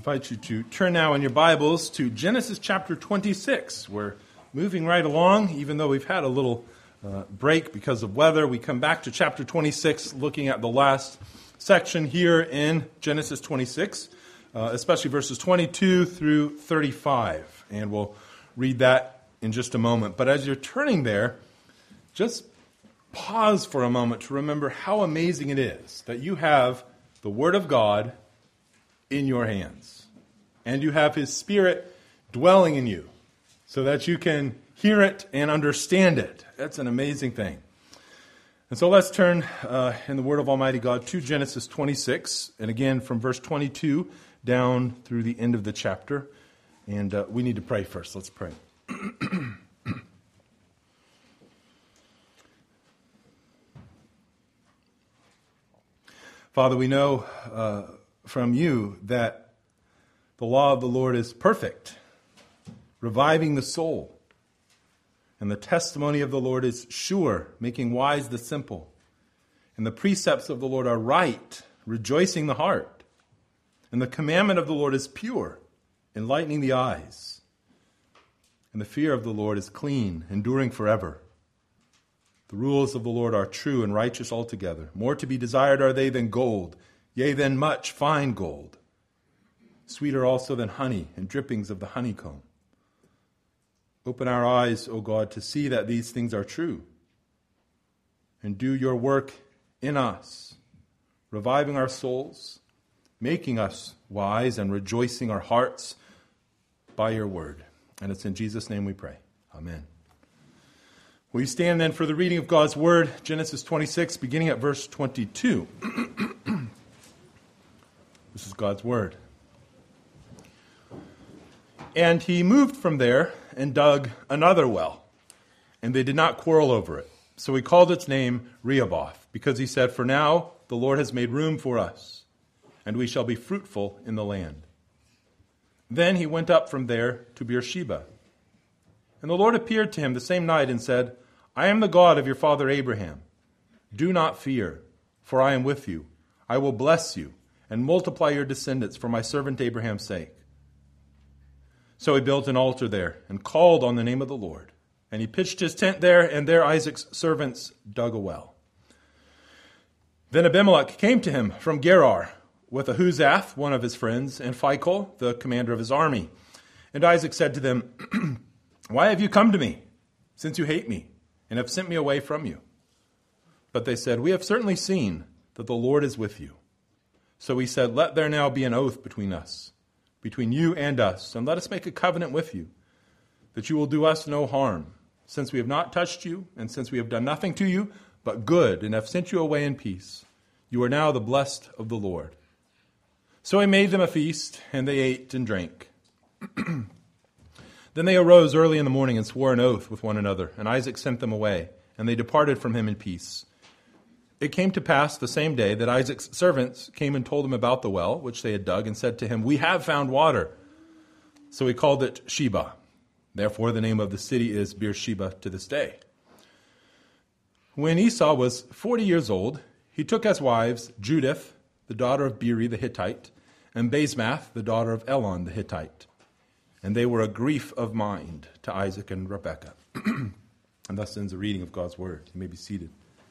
invite you to turn now in your Bibles to Genesis chapter 26. We're moving right along, even though we've had a little break because of weather. We come back to chapter 26, looking at the last section here in Genesis 26, especially verses 22 through 35. And we'll read that in just a moment. But as you're turning there, just pause for a moment to remember how amazing it is that you have the Word of God in your hands, and you have His Spirit dwelling in you so that you can hear it and understand it. That's an amazing thing. And so let's turn in the Word of Almighty God to Genesis 26, and again from verse 22 down through the end of the chapter. And we need to pray first. Let's pray. Father, we know from you that the law of the Lord is perfect, reviving the soul. And the testimony of the Lord is sure, making wise the simple. And the precepts of the Lord are right, rejoicing the heart. And the commandment of the Lord is pure, enlightening the eyes. And the fear of the Lord is clean, enduring forever. The rules of the Lord are true and righteous altogether. More to be desired are they than gold, yea, than much fine gold. Sweeter also than honey and drippings of the honeycomb. Open our eyes, O God, to see that these things are true. And do your work in us, reviving our souls, making us wise and rejoicing our hearts by your word. And it's in Jesus' name we pray. Amen. Will you stand then for the reading of God's word, Genesis 26, beginning at verse 22. This is God's word. And he moved from there and dug another well, and they did not quarrel over it. So he called its name Rehoboth, because he said, "For now the Lord has made room for us, and we shall be fruitful in the land." Then he went up from there to Beersheba. And the Lord appeared to him the same night and said, "I am the God of your father Abraham. Do not fear, for I am with you. I will bless you and multiply your descendants for my servant Abraham's sake." So he built an altar there and called on the name of the Lord. And he pitched his tent there, and there Isaac's servants dug a well. Then Abimelech came to him from Gerar with Ahuzath, one of his friends, and Phicol, the commander of his army. And Isaac said to them, "Why have you come to me, since you hate me, and have sent me away from you?" But they said, "We have certainly seen that the Lord is with you." So he said, "Let there now be an oath between us, between you and us, and let us make a covenant with you, that you will do us no harm, since we have not touched you, and since we have done nothing to you but good, and have sent you away in peace. You are now the blessed of the Lord." So he made them a feast, and they ate and drank. Then they arose early in the morning and swore an oath with one another, and Isaac sent them away, and they departed from him in peace. It came to pass the same day that Isaac's servants came and told him about the well, which they had dug, and said to him, "We have found water." So he called it Sheba. Therefore the name of the city is Beersheba to this day. When Esau was 40 years old, he took as wives Judith, the daughter of Beeri the Hittite, and Basemath, the daughter of Elon the Hittite. And they were a grief of mind to Isaac and Rebekah. And thus ends the reading of God's word. You may be seated.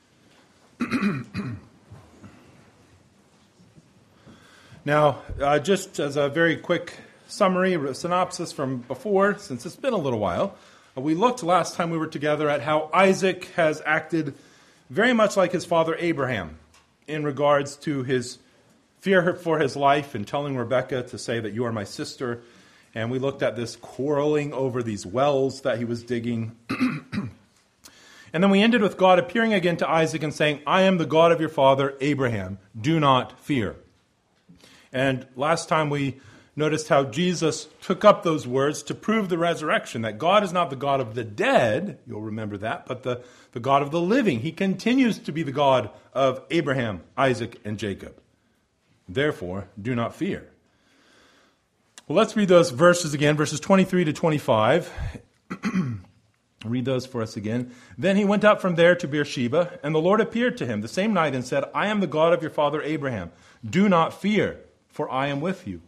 Now, just as a very quick summary, synopsis from before, since it's been a little while, we looked last time we were together at how Isaac has acted very much like his father Abraham in regards to his fear for his life and telling Rebekah to say that you are my sister. And we looked at this quarreling over these wells that he was digging. And then we ended with God appearing again to Isaac and saying, "I am the God of your father Abraham. Do not fear." And last time we noticed how Jesus took up those words to prove the resurrection, that God is not the God of the dead, you'll remember that, but the God of the living. He continues to be the God of Abraham, Isaac, and Jacob. Therefore, do not fear. Well, let's read those verses again, verses 23 to 25. Read those for us again. Then he went up from there to Beersheba, and the Lord appeared to him the same night and said, "I am the God of your father Abraham. Do not fear, for I am with you. I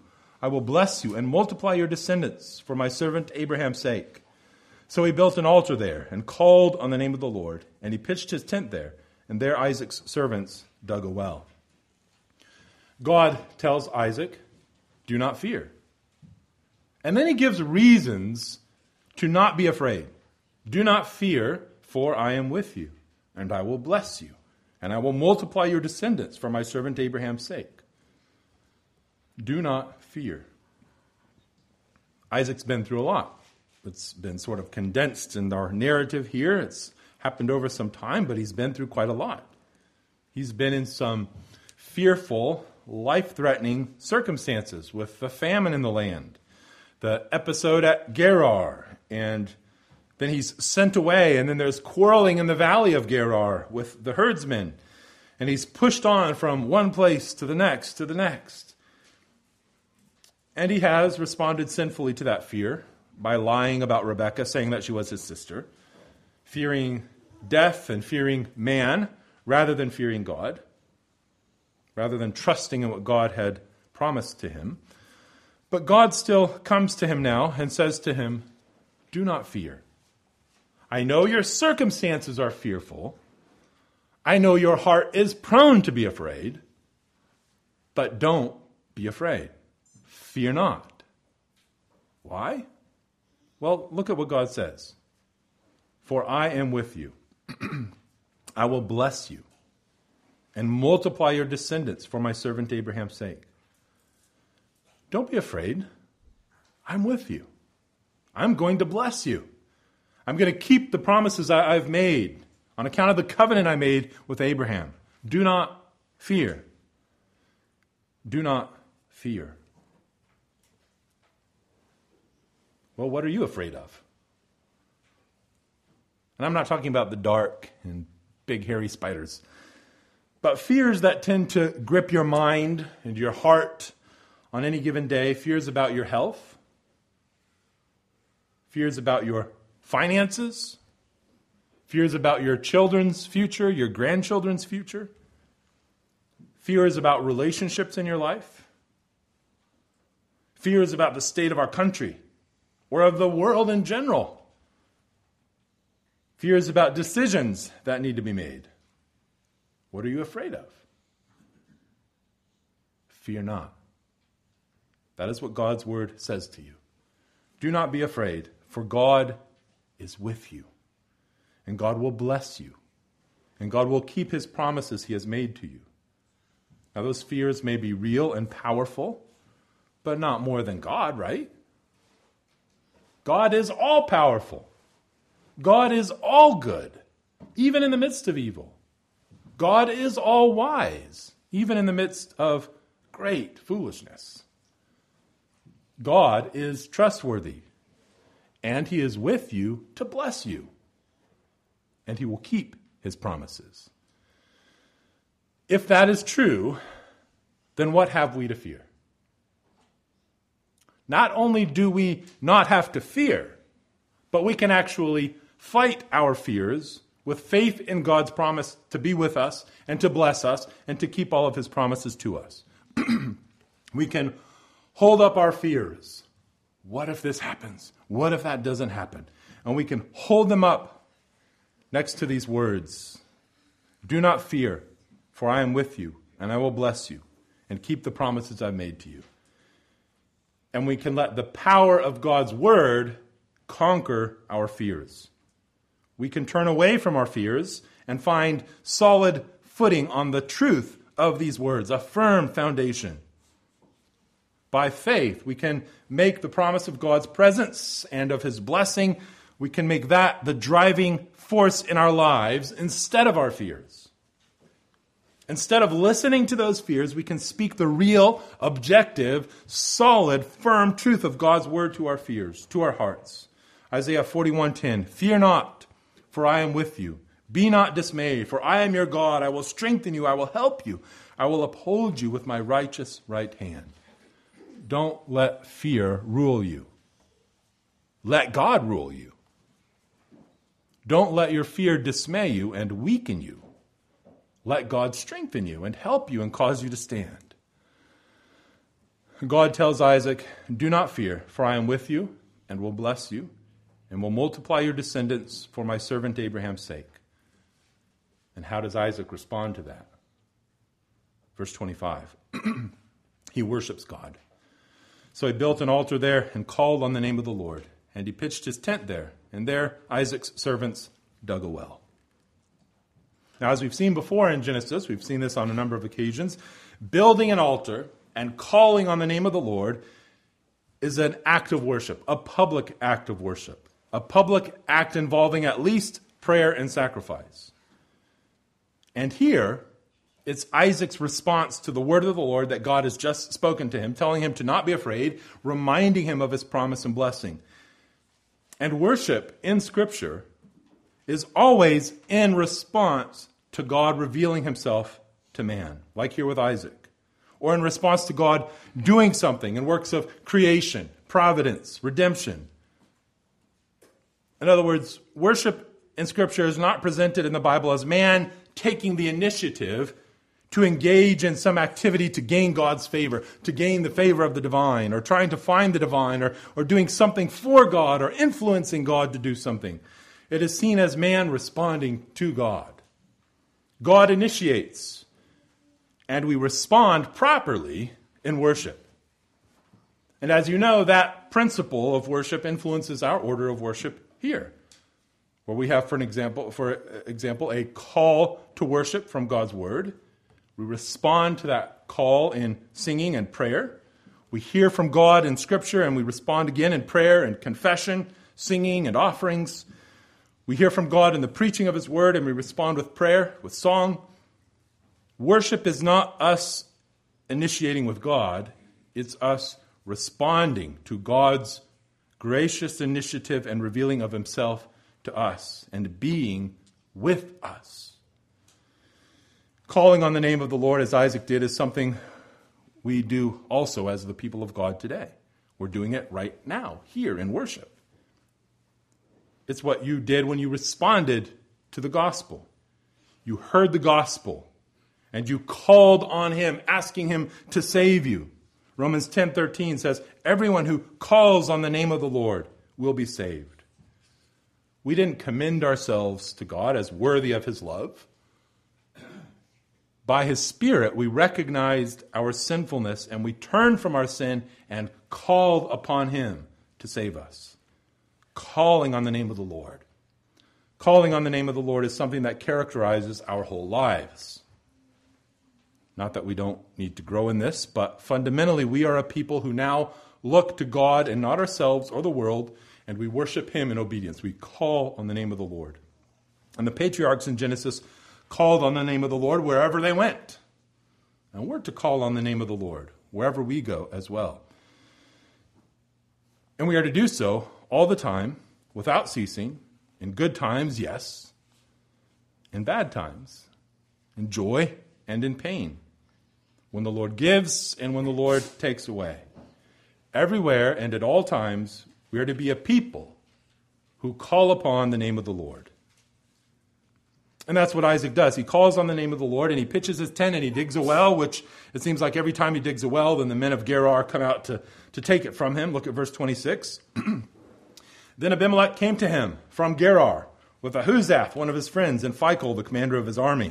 I will bless you and multiply your descendants for my servant Abraham's sake. So he built an altar there and called on the name of the Lord, and he pitched his tent there, and there Isaac's servants dug a well. God tells Isaac, do not fear. And then he gives reasons to not be afraid. Do not fear, for I am with you, and I will bless you, and I will multiply your descendants for my servant Abraham's sake. Do not fear. Isaac's been through a lot. It's been sort of condensed in our narrative here. It's happened over some time, but he's been through quite a lot. He's been in some fearful, life-threatening circumstances with the famine in the land, the episode at Gerar, and then he's sent away, and then there's quarreling in the valley of Gerar with the herdsmen, and he's pushed on from one place to the next to the next. And he has responded sinfully to that fear by lying about Rebekah, saying that she was his sister, fearing death and fearing man rather than fearing God, rather than trusting in what God had promised to him. But God still comes to him now and says to him, do not fear. I know your circumstances are fearful. I know your heart is prone to be afraid. But don't be afraid. Fear not. Why? Well, look at what God says. For I am with you. I will bless you and multiply your descendants for my servant Abraham's sake. Don't be afraid. I'm with you. I'm going to bless you. I'm going to keep the promises I've made on account of the covenant I made with Abraham. Do not fear. Do not fear. Well, what are you afraid of? And I'm not talking about the dark and big hairy spiders, but fears that tend to grip your mind and your heart on any given day. Fears about your health. Fears about your finances. Fears about your children's future, your grandchildren's future. Fears about relationships in your life. Fears about the state of our country or of the world in general. Fears about decisions that need to be made. What are you afraid of? Fear not. That is what God's word says to you. Do not be afraid, for God is with you. And God will bless you. And God will keep his promises he has made to you. Now those fears may be real and powerful, but not more than God, right? God is all powerful. God is all good, even in the midst of evil. God is all wise, even in the midst of great foolishness. God is trustworthy, and he is with you to bless you, and he will keep his promises. If that is true, then what have we to fear? Not only do we not have to fear, but we can actually fight our fears with faith in God's promise to be with us and to bless us and to keep all of his promises to us. We can hold up our fears. What if this happens? What if that doesn't happen? And we can hold them up next to these words. Do not fear, for I am with you, and I will bless you, and keep the promises I've made to you. And we can let the power of God's word conquer our fears. We can turn away from our fears and find solid footing on the truth of these words, a firm foundation. By faith, we can make the promise of God's presence and of his blessing, we can make that the driving force in our lives instead of our fears. Instead of listening to those fears, we can speak the real, objective, solid, firm truth of God's word to our fears, to our hearts. Isaiah 41:10, fear not, for I am with you. Be not dismayed, for I am your God. I will strengthen you. I will help you. I will uphold you with my righteous right hand. Don't let fear rule you. Let God rule you. Don't let your fear dismay you and weaken you. Let God strengthen you and help you and cause you to stand. God tells Isaac, "Do not fear, for I am with you and will bless you and will multiply your descendants for my servant Abraham's sake." And how does Isaac respond to that? Verse 25. He worships God. So he built an altar there and called on the name of the Lord. And he pitched his tent there. And there Isaac's servants dug a well. Now, as we've seen before in Genesis, we've seen this on a number of occasions, building an altar and calling on the name of the Lord is an act of worship, a public act of worship, a public act involving at least prayer and sacrifice. And here, it's Isaac's response to the word of the Lord that God has just spoken to him, telling him to not be afraid, reminding him of his promise and blessing. And worship in Scripture is always in response to God revealing himself to man, like here with Isaac, or in response to God doing something in works of creation, providence, redemption. In other words, worship in Scripture is not presented in the Bible as man taking the initiative to engage in some activity to gain God's favor, to gain the favor of the divine, or trying to find the divine, or doing something for God, or influencing God to do something. It is seen as man responding to God. God initiates, and we respond properly in worship. And as you know, that principle of worship influences our order of worship here, where we have, for example, a call to worship from God's word. We respond to that call in singing and prayer. We hear from God in Scripture, and we respond again in prayer and confession, singing and offerings. We hear from God in the preaching of His word, and we respond with prayer, with song. Worship is not us initiating with God. It's us responding to God's gracious initiative and revealing of Himself to us and being with us. Calling on the name of the Lord, as Isaac did, is something we do also as the people of God today. We're doing it right now, here in worship. It's what you did when you responded to the gospel. You heard the gospel, and you called on Him, asking Him to save you. Romans 10:13 says, "Everyone who calls on the name of the Lord will be saved." We didn't commend ourselves to God as worthy of His love. By His Spirit, we recognized our sinfulness, and we turned from our sin and called upon Him to save us. Calling on the name of the Lord. Calling on the name of the Lord is something that characterizes our whole lives. Not that we don't need to grow in this, but fundamentally we are a people who now look to God and not ourselves or the world, and we worship Him in obedience. We call on the name of the Lord. And the patriarchs in Genesis called on the name of the Lord wherever they went. And we're to call on the name of the Lord wherever we go as well. And we are to do so all the time, without ceasing, in good times, yes, in bad times, in joy and in pain, when the Lord gives and when the Lord takes away. Everywhere and at all times, we are to be a people who call upon the name of the Lord. And that's what Isaac does. He calls on the name of the Lord, and he pitches his tent, and he digs a well, which it seems like every time he digs a well, then the men of Gerar come out to take it from him. Look at verse 26. Then Abimelech came to him from Gerar with Ahuzath, one of his friends, and Phicol, the commander of his army.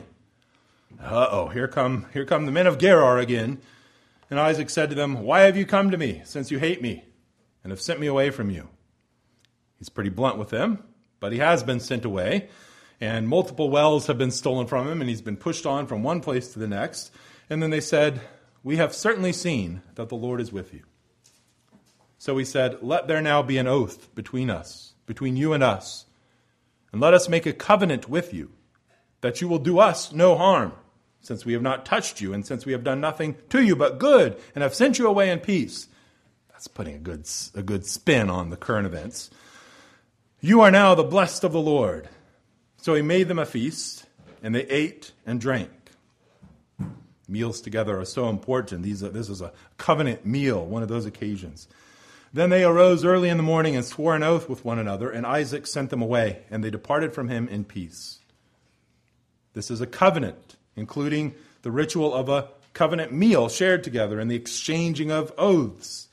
Here come the men of Gerar again. And Isaac said to them, "Why have you come to me, since you hate me, and have sent me away from you?" He's pretty blunt with them, but he has been sent away. And multiple wells have been stolen from him, and he's been pushed on from one place to the next. And then they said, "We have certainly seen that the Lord is with you." So he said, "Let there now be an oath between us, between you and us, and let us make a covenant with you, that you will do us no harm, since we have not touched you, and since we have done nothing to you but good, and have sent you away in peace." That's putting a good spin on the current events. "You are now the blessed of the Lord." So he made them a feast, and they ate and drank. Meals together are so important. This is a covenant meal, one of those occasions. Then they arose early in the morning and swore an oath with one another, and Isaac sent them away, and they departed from him in peace. This is a covenant, including the ritual of a covenant meal shared together and the exchanging of oaths.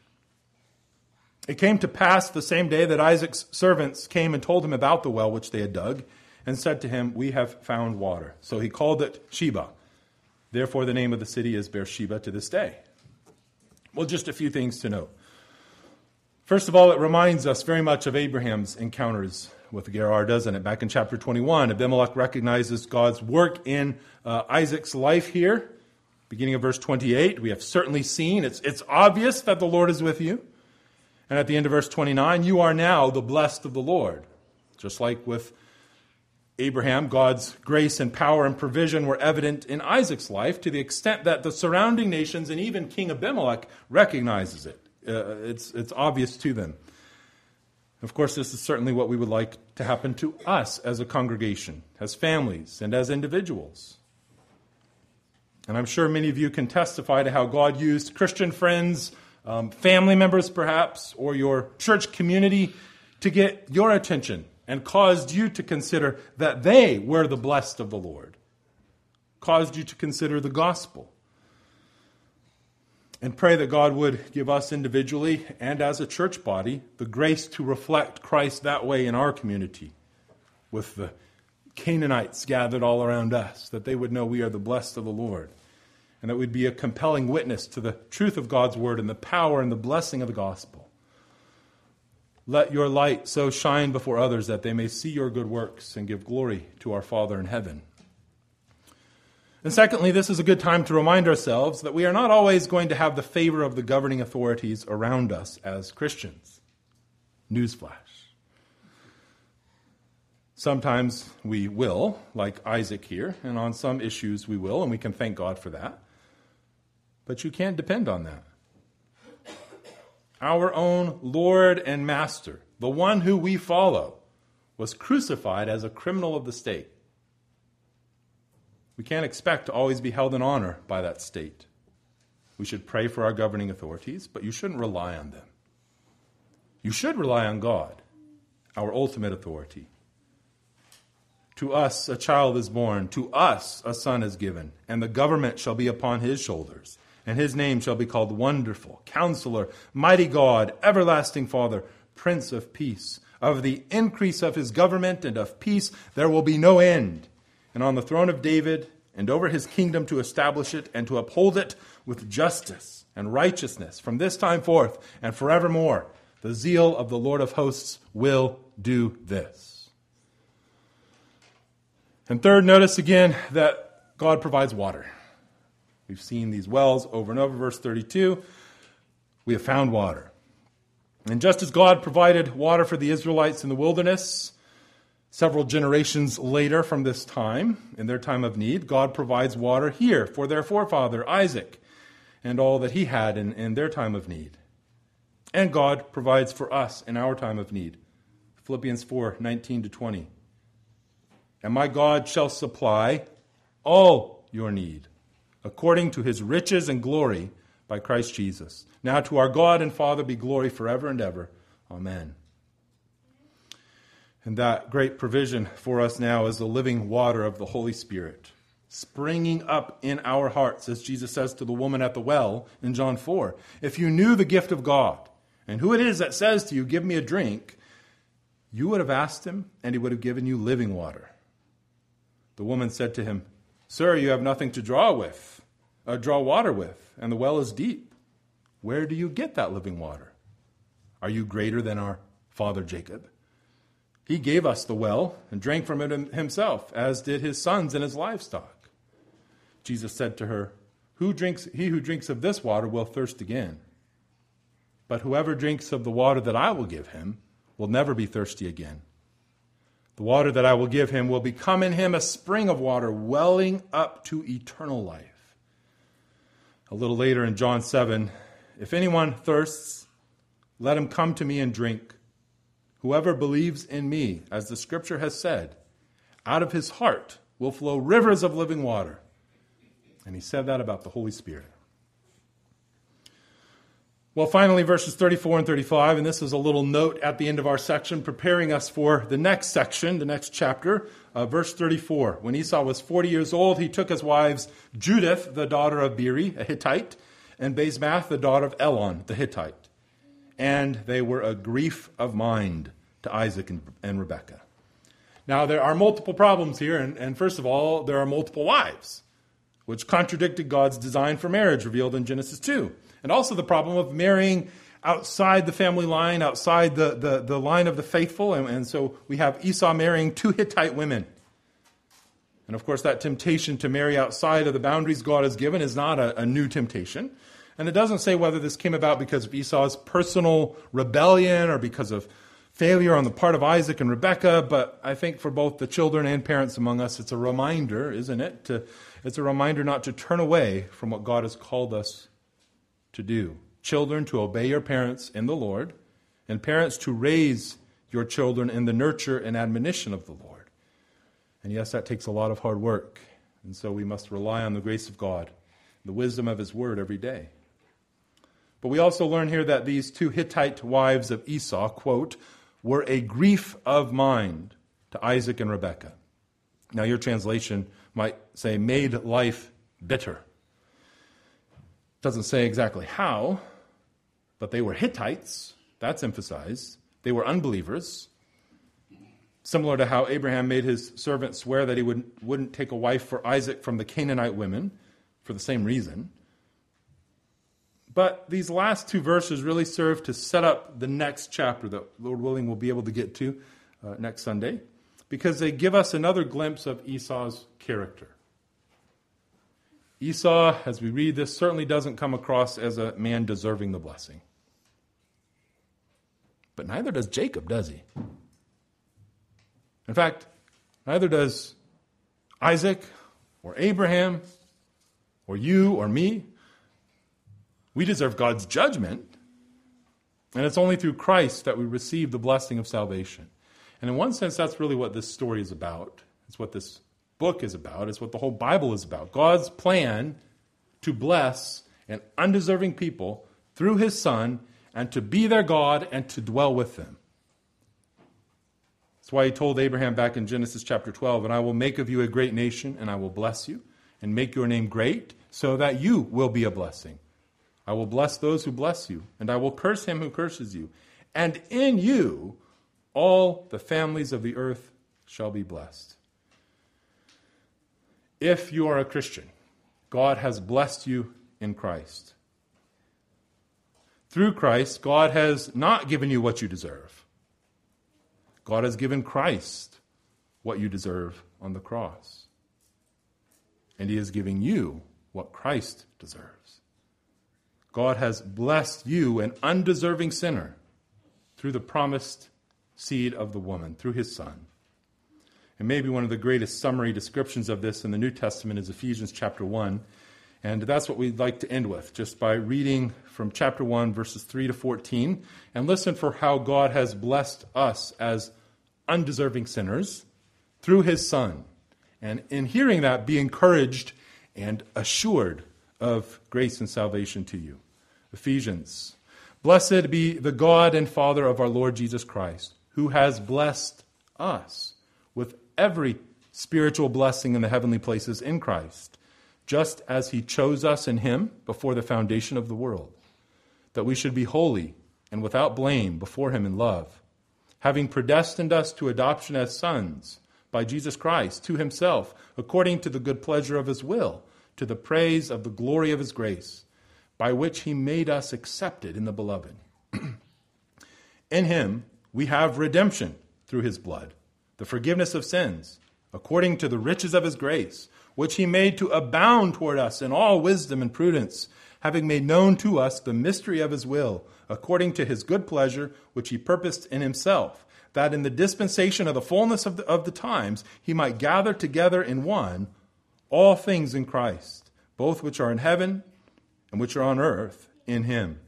It came to pass the same day that Isaac's servants came and told him about the well which they had dug, and said to him, "We have found water." So he called it Sheba. Therefore the name of the city is Beersheba to this day. Well, just a few things to note. First of all, it reminds us very much of Abraham's encounters with Gerar, doesn't it? Back in chapter 21, Abimelech recognizes God's work in Isaac's life here. Beginning of verse 28, we have certainly seen, it's obvious that the Lord is with you. And at the end of verse 29, you are now the blessed of the Lord. Just like with Abraham, God's grace and power and provision were evident in Isaac's life to the extent that the surrounding nations and even King Abimelech recognizes it. It's obvious to them. Of course, this is certainly what we would like to happen to us as a congregation, as families, and as individuals. And I'm sure many of you can testify to how God used Christian friends, family members perhaps, or your church community to get your attention and caused you to consider that they were the blessed of the Lord, caused you to consider the gospel. And pray that God would give us individually and as a church body the grace to reflect Christ that way in our community, with the Canaanites gathered all around us, that they would know we are the blessed of the Lord, and that we'd be a compelling witness to the truth of God's word and the power and the blessing of the gospel. Let your light so shine before others that they may see your good works and give glory to our Father in heaven. And secondly, this is a good time to remind ourselves that we are not always going to have the favor of the governing authorities around us as Christians. Newsflash. Sometimes we will, like Isaac here, and on some issues we will, and we can thank God for that. But you can't depend on that. Our own Lord and Master, the one who we follow, was crucified as a criminal of the state. We can't expect to always be held in honor by that state. We should pray for our governing authorities, but you shouldn't rely on them. You should rely on God, our ultimate authority. To us a child is born, to us a son is given, and the government shall be upon his shoulders, and his name shall be called Wonderful, Counselor, Mighty God, Everlasting Father, Prince of Peace. Of the increase of his government and of peace there will be no end. And on the throne of David, and over his kingdom to establish it and to uphold it with justice and righteousness from this time forth and forevermore. The zeal of the Lord of hosts will do this. And third, notice again that God provides water. We've seen these wells over and over. Verse 32, we have found water. And just as God provided water for the Israelites in the wilderness, several generations later from this time, in their time of need, God provides water here for their forefather Isaac and all that he had in their time of need. And God provides for us in our time of need. Philippians 4:19-20. And my God shall supply all your need, according to his riches and glory by Christ Jesus. Now to our God and Father be glory forever and ever. Amen. And that great provision for us now is the living water of the Holy Spirit, springing up in our hearts, as Jesus says to the woman at the well in John 4. If you knew the gift of God, and who it is that says to you, give me a drink, you would have asked him, and he would have given you living water. The woman said to him, Sir, you have nothing to draw water with, and the well is deep. Where do you get that living water? Are you greater than our father Jacob? He gave us the well and drank from it himself, as did his sons and his livestock. Jesus said to her, He who drinks of this water will thirst again. But whoever drinks of the water that I will give him will never be thirsty again. The water that I will give him will become in him a spring of water welling up to eternal life. A little later in John 7, if anyone thirsts, let him come to me and drink. Whoever believes in me, as the scripture has said, out of his heart will flow rivers of living water. And he said that about the Holy Spirit. Well, finally, verses 34 and 35, and this is a little note at the end of our section, preparing us for the next section, the next chapter. Verse 34, when Esau was 40 years old, he took as wives Judith, the daughter of Beeri, a Hittite, and Basemath, the daughter of Elon, the Hittite. And they were a grief of mind to Isaac and Rebekah. Now, there are multiple problems here, and first of all, there are multiple wives, which contradicted God's design for marriage revealed in Genesis 2. And also the problem of marrying outside the family line, outside the line of the faithful. And so we have Esau marrying 2 Hittite women. And of course, that temptation to marry outside of the boundaries God has given is not a new temptation. And it doesn't say whether this came about because of Esau's personal rebellion or because of failure on the part of Isaac and Rebekah. But I think for both the children and parents among us, it's a reminder, isn't it? It's a reminder not to turn away from what God has called us to do. Children, to obey your parents in the Lord, and parents to raise your children in the nurture and admonition of the Lord. And yes, that takes a lot of hard work. And so we must rely on the grace of God, the wisdom of His word every day. But we also learn here that these 2 Hittite wives of Esau, quote, were a grief of mind to Isaac and Rebekah. Now your translation might say made life bitter. Doesn't say exactly how, but they were Hittites. That's emphasized. They were unbelievers. Similar to how Abraham made his servant swear that he wouldn't take a wife for Isaac from the Canaanite women for the same reason. But these last 2 verses really serve to set up the next chapter that, Lord willing, we'll be able to get to next Sunday, because they give us another glimpse of Esau's character. Esau, as we read this, certainly doesn't come across as a man deserving the blessing. But neither does Jacob, does he? In fact, neither does Isaac or Abraham or you or me. We deserve God's judgment, and it's only through Christ that we receive the blessing of salvation. And in one sense, that's really what this story is about. It's what this book is about. It's what the whole Bible is about. God's plan to bless an undeserving people through His Son and to be their God and to dwell with them. That's why He told Abraham back in Genesis chapter 12, and I will make of you a great nation, and I will bless you and make your name great so that you will be a blessing. I will bless those who bless you, and I will curse him who curses you. And in you all the families of the earth shall be blessed. If you are a Christian, God has blessed you in Christ. Through Christ, God has not given you what you deserve. God has given Christ what you deserve on the cross. And He is giving you what Christ deserves. God has blessed you, an undeserving sinner, through the promised seed of the woman, through His Son. And maybe one of the greatest summary descriptions of this in the New Testament is Ephesians chapter 1. And that's what we'd like to end with, just by reading from chapter 1, verses 3 to 14, and listen for how God has blessed us as undeserving sinners through His Son. And in hearing that, be encouraged and assured of grace and salvation to you. Ephesians. Blessed be the God and Father of our Lord Jesus Christ, who has blessed us with every spiritual blessing in the heavenly places in Christ, just as He chose us in Him before the foundation of the world, that we should be holy and without blame before Him in love, having predestined us to adoption as sons by Jesus Christ to Himself, according to the good pleasure of His will, to the praise of the glory of His grace, by which He made us accepted in the Beloved. In Him we have redemption through His blood, the forgiveness of sins, according to the riches of His grace, which He made to abound toward us in all wisdom and prudence, having made known to us the mystery of His will, according to His good pleasure, which He purposed in Himself, that in the dispensation of the fullness of the times He might gather together in one all things in Christ, both which are in heaven and which are on earth, in Him.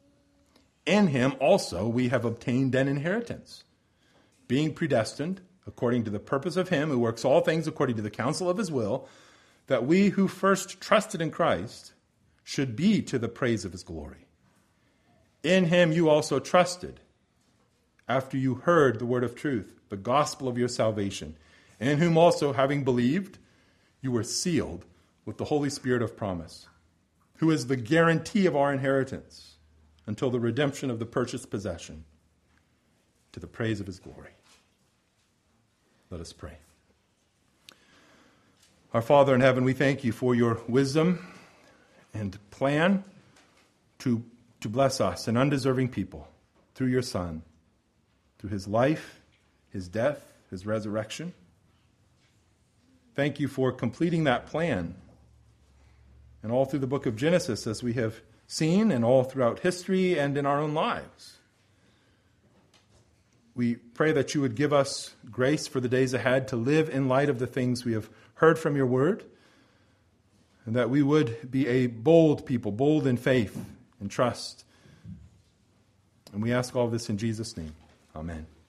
In Him also we have obtained an inheritance, being predestined according to the purpose of Him who works all things according to the counsel of His will, that we who first trusted in Christ should be to the praise of His glory. In him you also trusted, after you heard the word of truth, the gospel of your salvation, in whom also, having believed, you were sealed with the Holy Spirit of promise, who is the guarantee of our inheritance until the redemption of the purchased possession, to the praise of his glory. Let us pray. Our Father in heaven, we thank you for your wisdom and plan to bless us, an undeserving people, through your Son, through his life, his death, his resurrection. Thank you for completing that plan. And all through the book of Genesis, as we have seen, and all throughout history and in our own lives. We pray that you would give us grace for the days ahead to live in light of the things we have heard from your word, and that we would be a bold people, bold in faith and trust. And we ask all of this in Jesus' name. Amen.